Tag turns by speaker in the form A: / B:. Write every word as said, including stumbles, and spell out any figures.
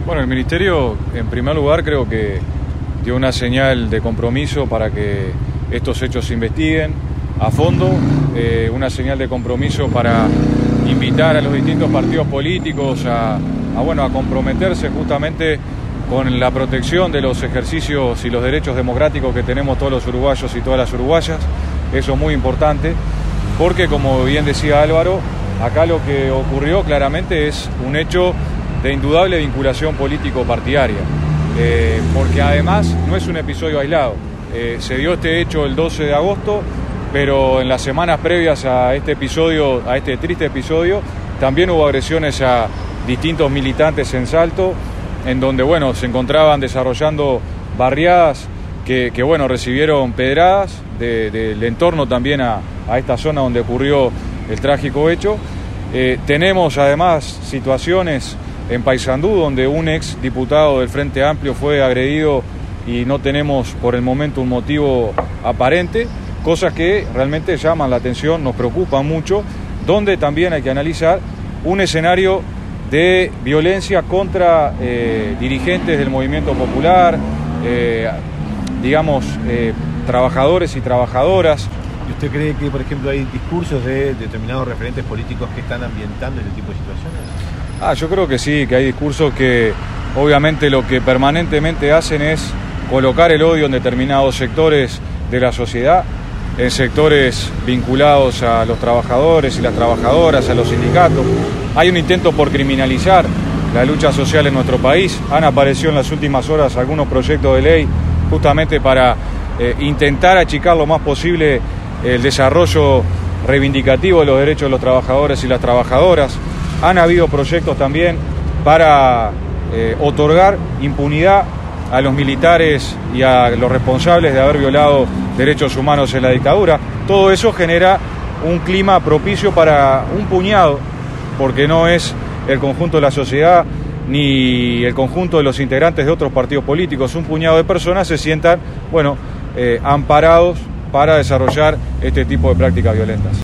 A: Bueno, el Ministerio, en primer lugar, creo que dio una señal de compromiso para que estos hechos se investiguen a fondo, eh, una señal de compromiso para invitar a los distintos partidos políticos a, a, bueno, a comprometerse justamente con la protección de los ejercicios y los derechos democráticos que tenemos todos los uruguayos y todas las uruguayas. Eso es muy importante, porque como bien decía Álvaro, acá lo que ocurrió claramente es un hecho de indudable vinculación político-partidaria, eh, porque además no es un episodio aislado. Eh, se dio este hecho el doce de agosto, pero en las semanas previas a este episodio, a este triste episodio, también hubo agresiones a distintos militantes en Salto, en donde bueno, se encontraban desarrollando barriadas que, que bueno, recibieron pedradas de, de, del entorno también a, a esta zona donde ocurrió el trágico hecho. Eh, tenemos además situaciones en Paysandú, donde un ex diputado del Frente Amplio fue agredido y no tenemos por el momento un motivo aparente, cosas que realmente llaman la atención, nos preocupan mucho, donde también hay que analizar un escenario de violencia contra eh, dirigentes del movimiento popular, eh, digamos, eh, trabajadores y trabajadoras.
B: ¿Y usted cree que, por ejemplo, hay discursos de determinados referentes políticos que están ambientando este tipo de situaciones?
A: Ah, yo creo que sí, que hay discursos que obviamente lo que permanentemente hacen es colocar el odio en determinados sectores de la sociedad, en sectores vinculados a los trabajadores y las trabajadoras, a los sindicatos. Hay un intento por criminalizar la lucha social en nuestro país. Han aparecido en las últimas horas algunos proyectos de ley justamente para eh, intentar achicar lo más posible el desarrollo reivindicativo de los derechos de los trabajadores y las trabajadoras. Han habido proyectos también para eh, otorgar impunidad a los militares y a los responsables de haber violado derechos humanos en la dictadura. Todo eso genera un clima propicio para un puñado, porque no es el conjunto de la sociedad ni el conjunto de los integrantes de otros partidos políticos. Un puñado de personas se sientan, bueno, eh, amparados para desarrollar este tipo de prácticas violentas.